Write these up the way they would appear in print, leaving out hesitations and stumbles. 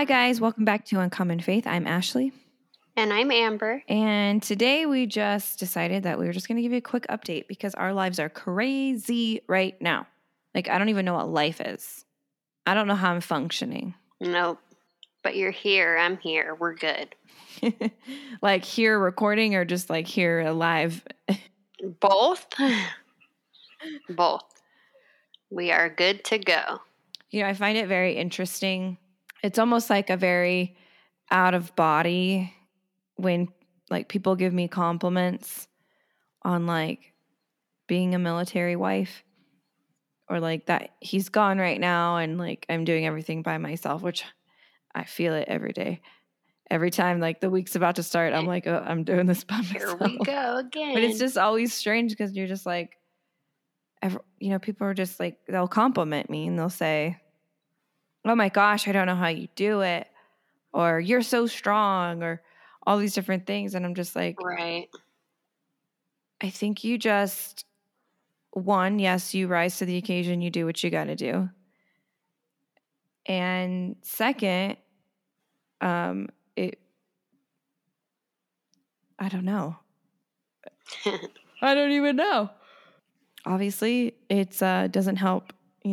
guys, welcome back to Uncommon Faith. I'm Ashley. And I'm Amber. And today we just decided that we were just going to give you a quick update because our lives are crazy right now. Like, I don't even know what life is. I don't know how I'm functioning. Nope. But you're here. I'm here. We're good. Like here recording or just like here alive? Both? Both. We are good to go. You know, I find it very interesting. It's almost like a very out of body when like people give me compliments on like being a military wife or like that he's gone right now and like I'm doing everything by myself, which I feel it every day. Every time like the week's about to start, I'm like, oh, I'm doing this by myself. Here we go again. But it's just always strange because you're just like, people are just like, they'll compliment me and they'll say, oh my gosh, I don't know how you do it. Or you're so strong or all these different things. And I'm just like, right. I think you just, one, yes, you rise to the occasion, you do what you got to do. And second, I don't know. I don't even know. Obviously, it's doesn't help,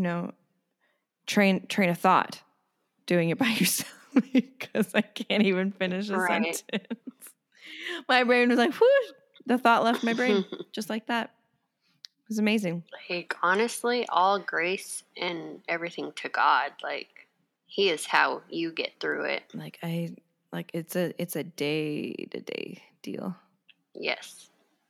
train of thought doing it by yourself because I can't even finish a sentence. My brain was like, whoosh, the thought left my brain just like that. It was amazing. Like, honestly, all grace and everything to God. Like, He is how you get through it. It's a day-to-day deal. Yes.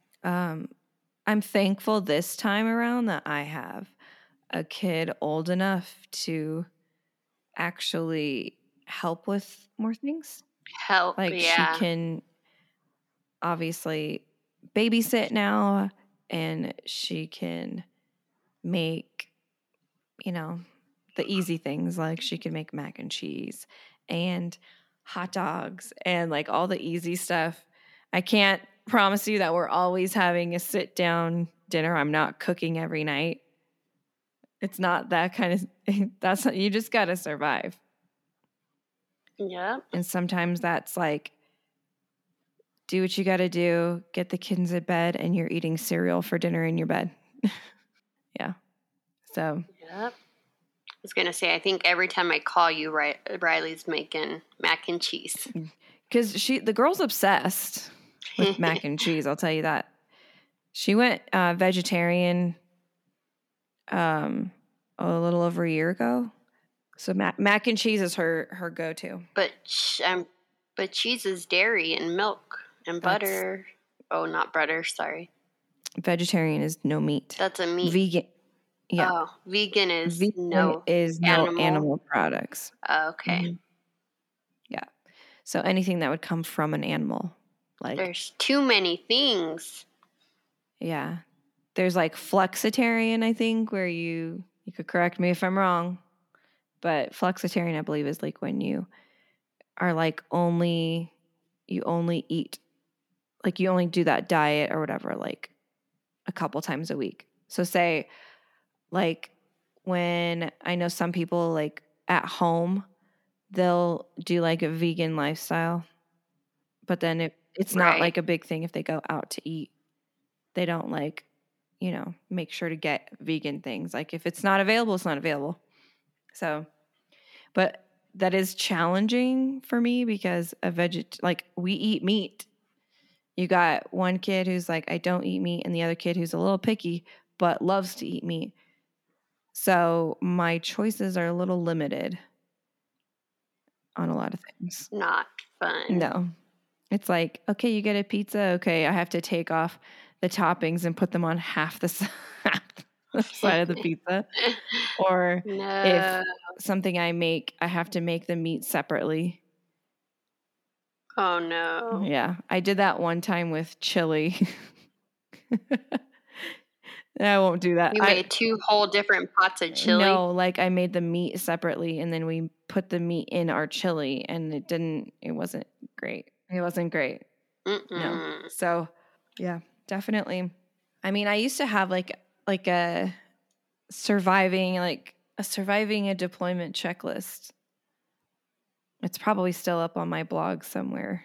I'm thankful this time around that I have a kid old enough to actually help with more things. Help, like yeah. She can obviously babysit now and she can make, the easy things. Like she can make mac and cheese and hot dogs and like all the easy stuff. I can't promise you that we're always having a sit down dinner. I'm not cooking every night. It's not that kind of, you just got to survive. Yeah. And sometimes that's like, do what you got to do, get the kids in bed, and you're eating cereal for dinner in your bed. Yeah. So. Yep. I was going to say, I think every time I call you, Riley's making mac and cheese. Because the girl's obsessed with mac and cheese, I'll tell you that. She went vegetarian a little over a year ago. So mac and cheese is her go-to. But cheese is dairy and milk and butter. Oh, not butter, sorry. Vegetarian is no meat. That's a meat. Vegan. Yeah. Oh, vegan is no animal products. Okay. Mm-hmm. Yeah. So anything that would come from an animal. Like there's too many things. Yeah. There's like flexitarian, I think, where you could correct me if I'm wrong. But flexitarian, I believe, is like when you are like you only eat, like you only do that diet or whatever, like a couple times a week. So say like when I know some people like at home, they'll do like a vegan lifestyle, but then it's not like a big thing if they go out to eat. They don't like, make sure to get vegan things. Like if it's not available, it's not available. So, but that is challenging for me because like we eat meat. You got one kid who's like, I don't eat meat, and the other kid who's a little picky but loves to eat meat. So my choices are a little limited on a lot of things. Not fun. No. It's like, okay, you get a pizza. Okay, I have to take off the toppings and put them on half the side of the pizza. Or if something I make, I have to make the meat separately. Oh, no. Yeah. I did that one time with chili. I won't do that. You made 2 whole different pots of chili? No, like I made the meat separately and then we put the meat in our chili and it wasn't great. It wasn't great. No. So, yeah, definitely. I mean, I used to have like a surviving a deployment checklist. It's probably still up on my blog somewhere.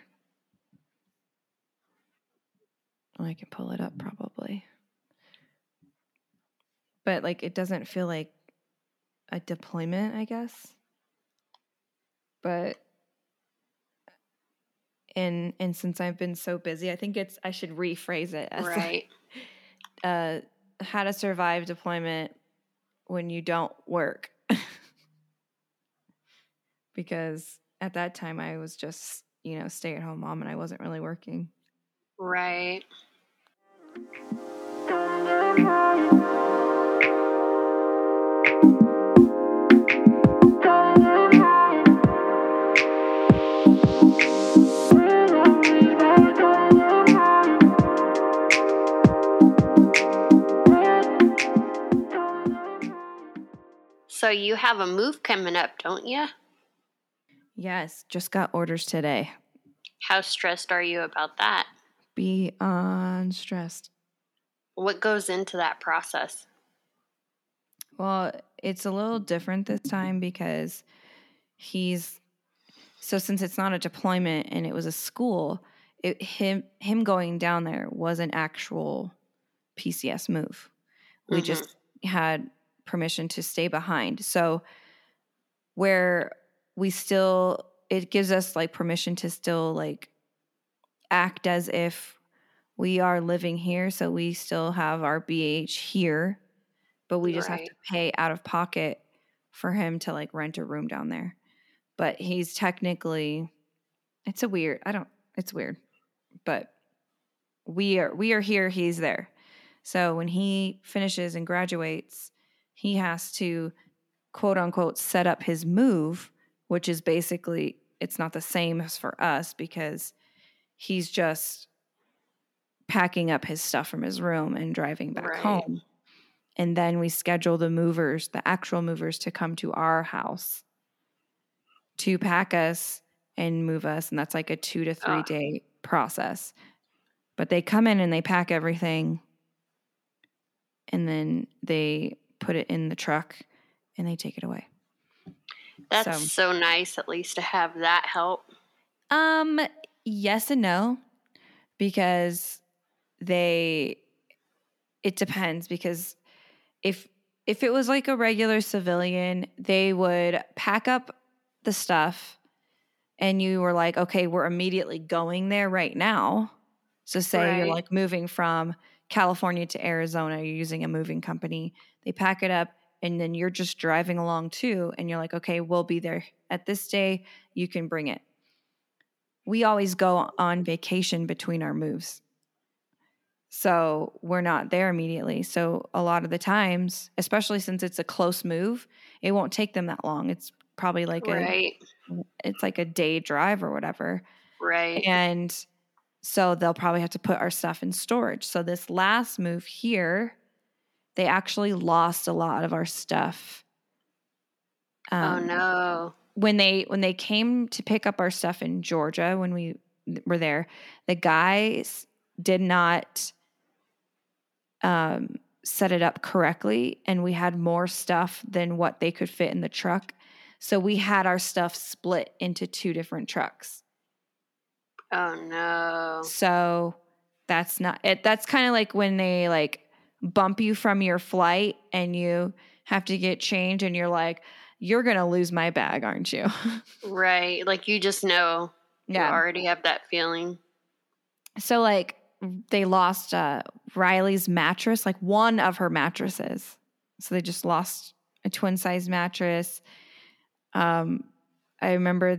I can pull it up probably. But like it doesn't feel like a deployment, I guess. But and since I've been so busy, I think I should rephrase it as Right. like, how to survive deployment when you don't work. Because at that time I was just, stay-at-home mom and I wasn't really working. Right. So you have a move coming up, don't you? Yes, just got orders today. How stressed are you about that? Beyond stressed. What goes into that process? Well, it's a little different this time because since it's not a deployment and it was a school, him going down there was an actual PCS move. We just had permission to stay behind. So where it gives us like permission to still like act as if we are living here. So we still have our BH here, but we just have to pay out of pocket for him to like rent a room down there. But he's technically, it's weird, but we are here, he's there. So when he finishes and graduates, he has to quote unquote set up his move, which is basically, it's not the same as for us because he's just packing up his stuff from his room and driving back home. And then we schedule the actual movers to come to our house to pack us and move us. And that's like a 2 to 3 day process. But they come in and they pack everything and then they put it in the truck and they take it away. That's so nice at least to have that help. Yes and no, because it depends, because if it was like a regular civilian, they would pack up the stuff and you were like, okay, we're immediately going there right now. So say you're like moving from California to Arizona, you're using a moving company, they pack it up and then you're just driving along too. And you're like, okay, we'll be there at this day. You can bring it. We always go on vacation between our moves. So we're not there immediately. So a lot of the times, especially since it's a close move, it won't take them that long. It's probably like it's like a day drive or whatever. Right. And so they'll probably have to put our stuff in storage. So this last move here, they actually lost a lot of our stuff. Oh no. When they came to pick up our stuff in Georgia, when we were there, the guys did not set it up correctly, and we had more stuff than what they could fit in the truck. So we had our stuff split into 2 different trucks. Oh no. So that's not it. That's kind of like when they like bump you from your flight and you have to get changed and you're like, you're going to lose my bag, aren't you? Right. Like you just know. Yeah. You already have that feeling. So like they lost Riley's mattress, like one of her mattresses. So they just lost a twin size mattress. I remember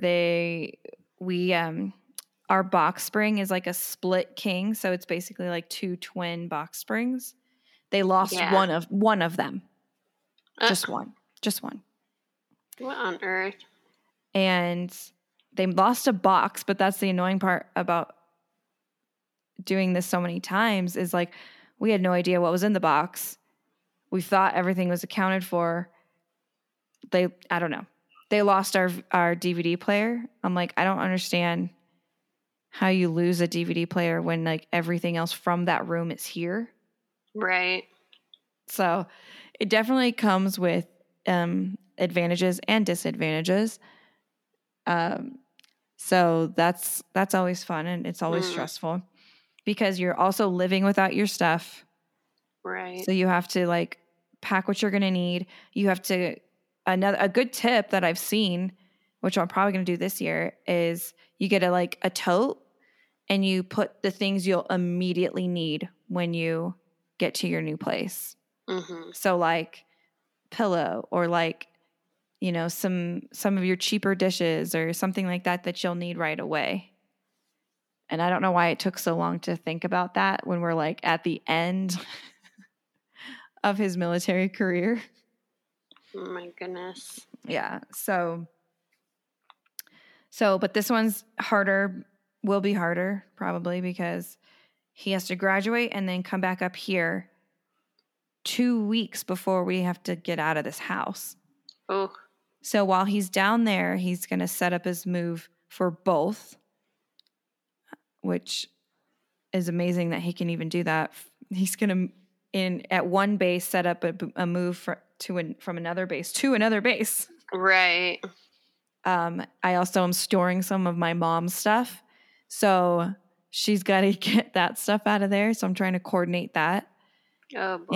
our box spring is like a split king. So it's basically like 2 twin box springs. They lost one of them. Just one. What on earth? And they lost a box, but that's the annoying part about doing this so many times is like we had no idea what was in the box. We thought everything was accounted for. I don't know. They lost our DVD player. I'm like, I don't understand how you lose a DVD player when like everything else from that room is here. Right. So it definitely comes with advantages and disadvantages. So that's always fun, and it's always stressful because you're also living without your stuff. Right. So you have to like pack what you're going to need. You have to a good tip that I've seen, which I'm probably going to do this year, is you get a tote and you put the things you'll immediately need when you get to your new place. Mm-hmm. So like pillow or like, some of your cheaper dishes or something like that you'll need right away. And I don't know why it took so long to think about that when we're like at the end of his military career. Oh my goodness. Yeah. So, but this one's harder, will be harder probably because he has to graduate and then come back up here 2 weeks before we have to get out of this house. Oh. So while he's down there, he's going to set up his move for both, which is amazing that he can even do that. He's going to, at one base, set up a move from another base to another base. Right. I also am storing some of my mom's stuff. So she's got to get that stuff out of there. So I'm trying to coordinate that. Oh boy.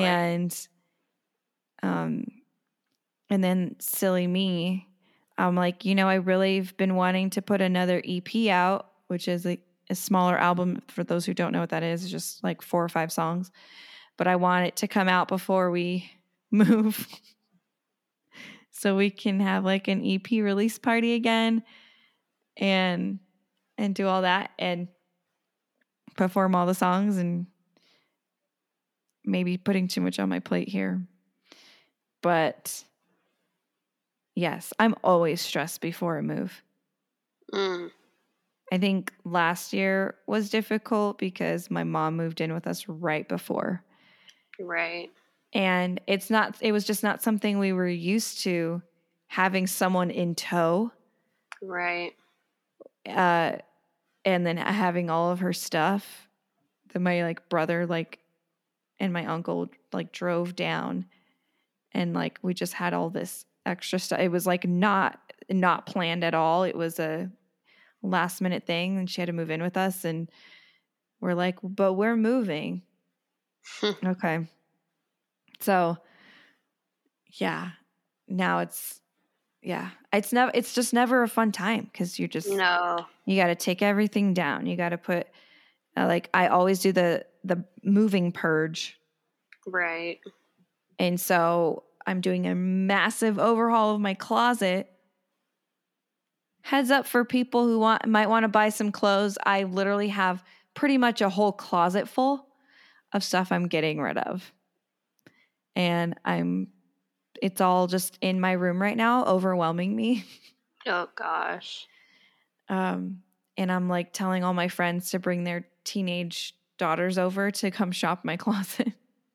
And then silly me, I'm like, I really have been wanting to put another EP out, which is a smaller album. For those who don't know what that is, it's just like 4 or 5 songs. But I want it to come out before we move so we can have like an EP release party again and do all that and perform all the songs, and maybe putting too much on my plate here. But yes, I'm always stressed before a move. I think last year was difficult because my mom moved in with us right before. Right. And it was just not something we were used to, having someone in tow. Right. And then having all of her stuff that my like brother and my uncle drove down, and we just had all this extra stuff. It was not planned at all. It was a last minute thing, and she had to move in with us, and we're like, but we're moving. Okay. So yeah, now it's just never a fun time because you got to take everything down. You got to put I always do the moving purge. Right. And so I'm doing a massive overhaul of my closet. Heads up for people who might want to buy some clothes. I literally have pretty much a whole closet full of stuff I'm getting rid of. And it's all just in my room right now, overwhelming me. Oh gosh. And I'm telling all my friends to bring their teenage daughters over to come shop my closet.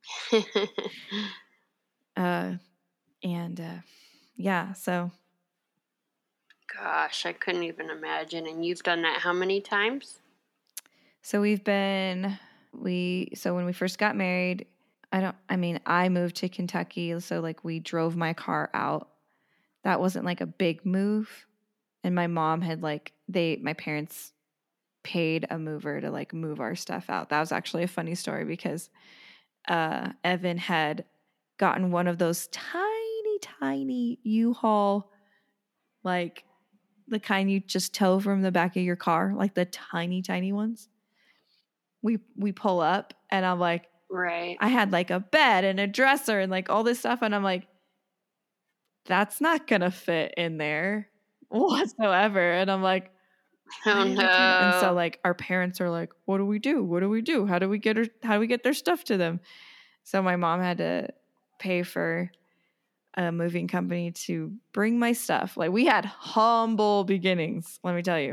Yeah, so. Gosh, I couldn't even imagine. And you've done that how many times? So when we first got married, I moved to Kentucky. So we drove my car out. That wasn't a big move. And my mom had my parents paid a mover to move our stuff out. That was actually a funny story because Evan had gotten one of those tiny U-Haul, the kind you just tow from the back of your car, the tiny ones. We pull up and I'm like, right. I had a bed and a dresser and all this stuff. And I'm like, that's not going to fit in there whatsoever. And I'm like, oh no. And so our parents are like, what do we do? What do we do? How do we get their stuff to them? So my mom had to pay for a moving company to bring my stuff. We had humble beginnings, let me tell you.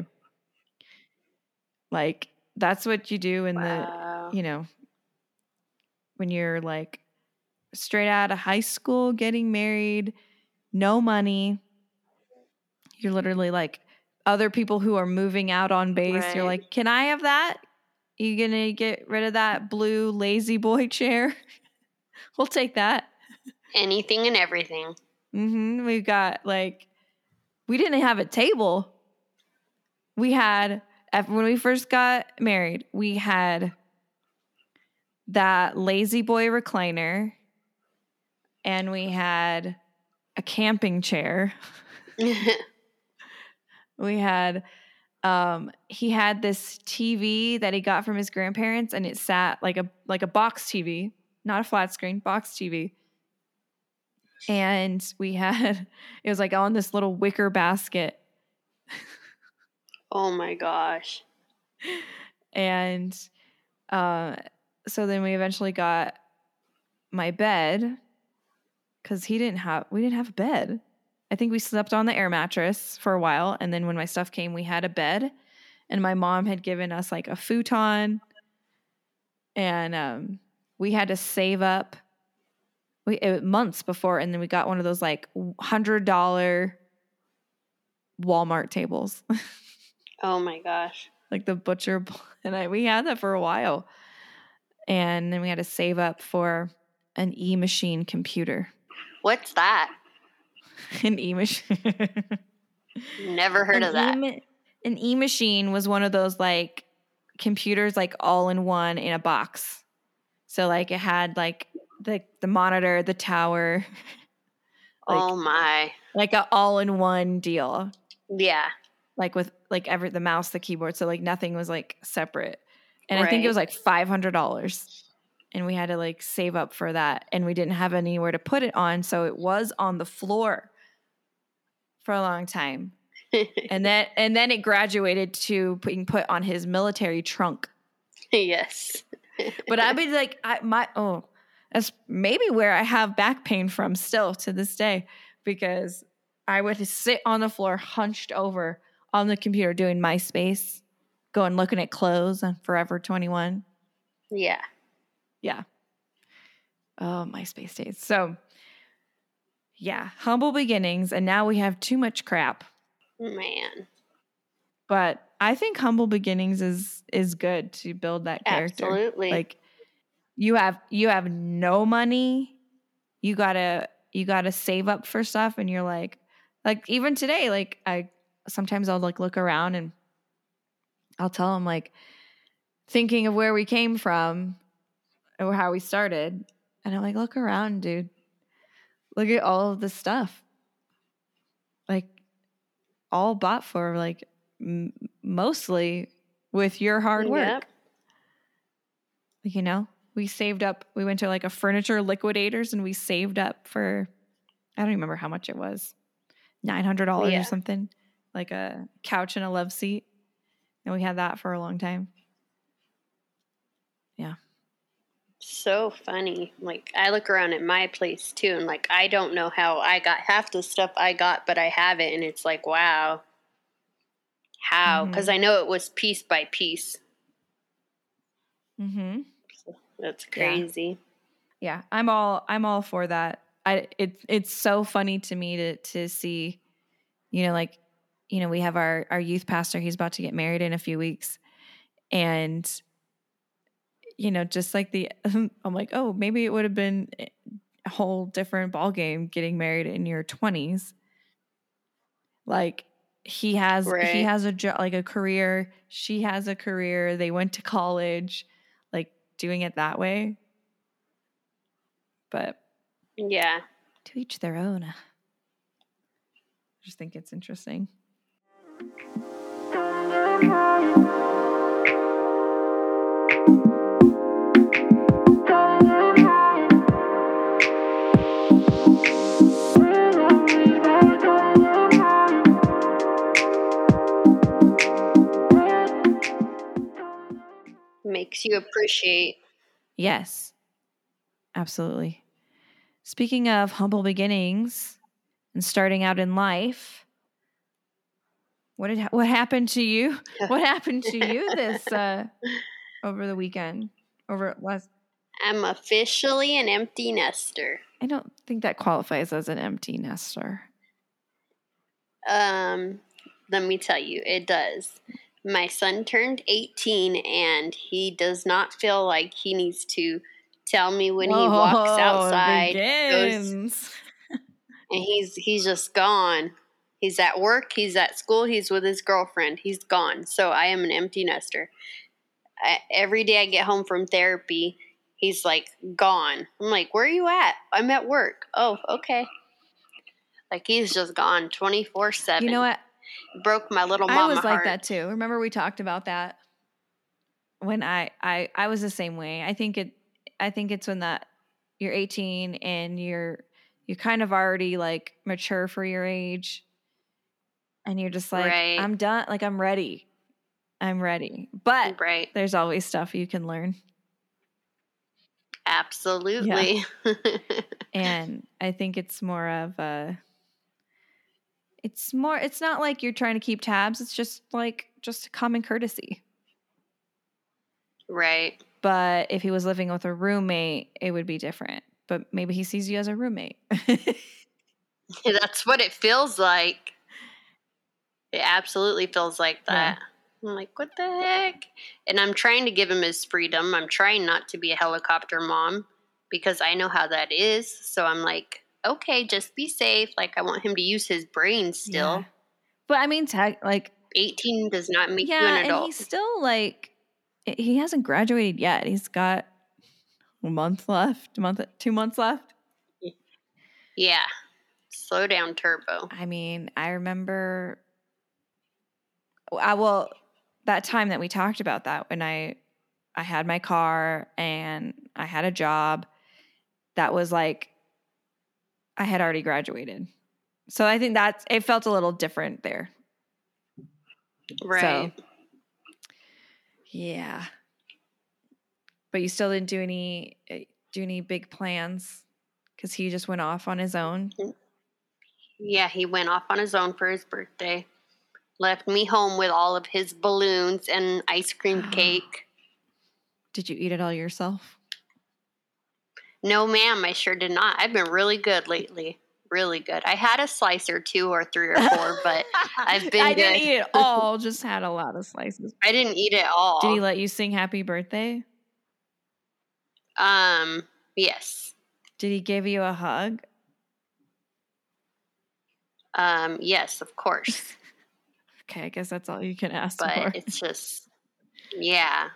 That's what you do in the, when you're straight out of high school, getting married, no money. You're literally other people who are moving out on base. Right. You're like, can I have that? You gonna get rid of that blue lazy boy chair? We'll take that. Anything and everything. We've got we didn't have a table. we had, when we first got married, we had that Lazy Boy recliner, and we had a camping chair. We had, he had this TV that he got from his grandparents, and it sat like a box TV, not a flat screen, box TV. And we had, it was like on this little wicker basket. Oh my gosh. And so then we eventually got my bed, because we didn't have a bed. I think we slept on the air mattress for a while, and then when my stuff came, we had a bed, and my mom had given us like a futon, and we had to save up months before, and then we got one of those like $100 Walmart tables. Oh my gosh. Like the butcher, and we had that for a while. And then we had to save up for an E-machine computer. What's that? An E-machine. Never heard of that. An E-machine was one of those like computers, like all in one in a box. So like it had like the monitor, the tower. Like, oh my. Like a all in one deal. Yeah. Like with like the mouse, the keyboard. So like nothing was like separate. And I think it was like $500. And we had to like save up for that. And we didn't have anywhere to put it on. So it was on the floor for a long time. and then it graduated to being put on his military trunk. Yes. But I'd be like, that's maybe where I have back pain from still to this day, because I would sit on the floor hunched over on the computer doing MySpace, going looking at clothes on Forever 21. Yeah. Yeah. Oh, MySpace days. So, yeah, humble beginnings, and now we have too much crap. Man. But I think humble beginnings is good to build that character. Absolutely. Like you have no money, you gotta save up for stuff, and you're like even today, like sometimes I'll like look around and I'll tell them like thinking of where we came from or how we started, and I'm like, look around, dude. Look at all of this stuff. Like all bought for like mostly with your hard work. Yep. You know, we saved up. We went to like a furniture liquidators and we saved up for, I don't remember how much it was, $900 or something, like a couch and a love seat. And we had that for a long time. Yeah. So funny. Like I look around at my place too, and like I don't know how I got half the stuff I got, but I have it, and it's like, wow. How? Because I know it was piece by piece. Mm-hmm. So that's crazy. Yeah, I'm all for that. It's so funny to me to see, you know, like, you know, we have our youth pastor. He's about to get married in a few weeks, and you know, just like I'm like, oh, maybe it would have been a whole different ballgame getting married in your 20s. Like he has a job, like a career. She has a career. They went to college, like doing it that way. But yeah, to each their own. I just think it's interesting. Makes you appreciate. Yes, absolutely. Speaking of humble beginnings and starting out in life, what happened to you? What happened to you this over the weekend? I'm officially an empty nester. I don't think that qualifies as an empty nester. Let me tell you, it does. My son turned 18, and he does not feel like he needs to tell me when he walks outside. Begins. And he's just gone. He's at work, he's at school, he's with his girlfriend, he's gone. So I am an empty nester. Every day I get home from therapy, he's like gone. I'm like, where are you at? I'm at work. Oh, okay. Like he's just gone 24/7. You know what? Broke my little I mama was like heart. that too. Remember we talked about that when I was the same way. I think it's when that you're 18 and you're kind of already like mature for your age, and you're just like, Right. I'm done. Like I'm ready. But Right. there's always stuff you can learn. Absolutely. Yeah. And I think it's more of a, it's not like you're trying to keep tabs. It's just like just common courtesy. Right. But if he was living with a roommate, it would be different. But maybe he sees you as a roommate. That's what it feels like. It absolutely feels like that. Yeah. I'm like, what the heck? And I'm trying to give him his freedom. I'm trying not to be a helicopter mom because I know how that is. So I'm like, okay, just be safe. Like I want him to use his brain still. Yeah. But I mean, like 18 does not make you an and adult. he's still like, he hasn't graduated yet. He's got a month left, 2 months left. Yeah. Slow down, Turbo. I mean, I remember, well, that time that we talked about that when I had my car and I had a job, that was like, I had already graduated. So I think it felt a little different there. Right. So, yeah. But you still didn't do any big plans because he just went off on his own. Yeah, he went off on his own for his birthday. Left me home with all of his balloons and ice cream cake. Did you eat it all yourself? No, ma'am, I sure did not. I've been really good lately. Really good. I had a slice or 2 or 3 or 4, but I've been I good. didn't eat it all, just had a lot of slices. I didn't eat it all. Did he let you sing happy birthday? Yes. Did he give you a hug? Yes, of course. Okay, I guess that's all you can ask but for. It's just, yeah.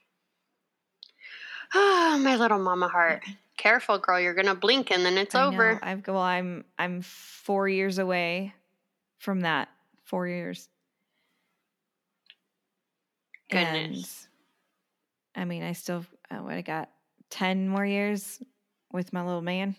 Oh, my little mama heart. Careful, girl. You're gonna blink and then it's over. I'm 4 years away from that. 4 years. Goodness. And I mean, I still I got 10 more years with my little man.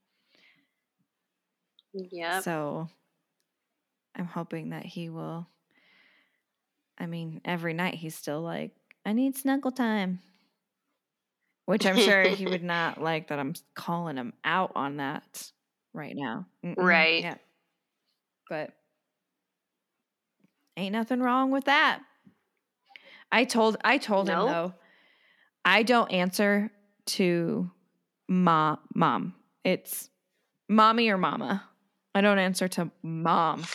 Yeah. So I'm hoping that he will. I mean, every night he's still like, I need snuggle time. Which I'm sure he would not like that I'm calling him out on that right now. Right. Yeah. But ain't nothing wrong with that. I told him though, I don't answer to mom. It's mommy or mama. I don't answer to mom.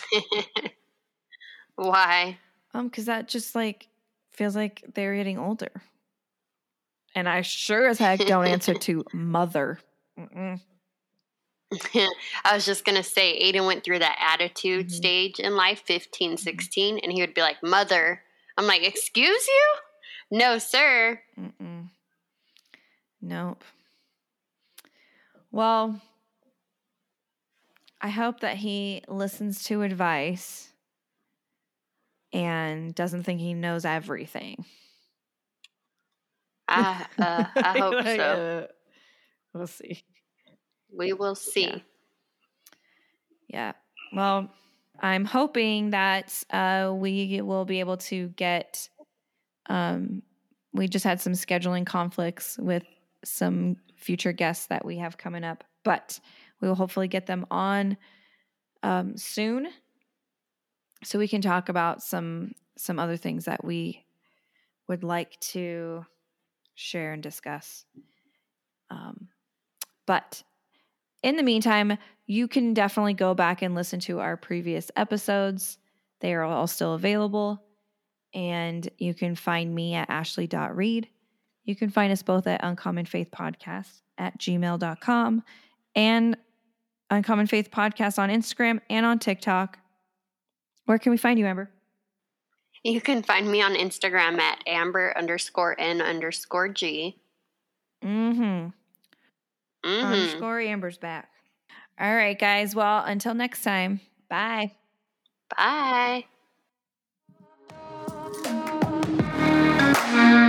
Why? Because that just like feels like they're getting older. And I sure as heck don't answer to mother. I was just going to say, Aiden went through that attitude stage in life, 15, 16, and he would be like, mother. I'm like, excuse you? No, sir. Nope. Well, I hope that he listens to advice and doesn't think he knows everything. I hope so. We'll see. We will see. Yeah. Well, I'm hoping that we will be able to get. We just had some scheduling conflicts with some future guests that we have coming up, but we will hopefully get them on soon, so we can talk about some other things that we would like to share and discuss. But in the meantime, you can definitely go back and listen to our previous episodes. They are all still available. And you can find me at ashley.reed. You can find us both at Uncommon Faith Podcast at gmail.com and Uncommon Faith Podcast on Instagram and on TikTok. Where can we find you, Amber? You can find me on Instagram at Amber_N_G. Underscore Amber's back. All right, guys. Well, until next time. Bye. Bye.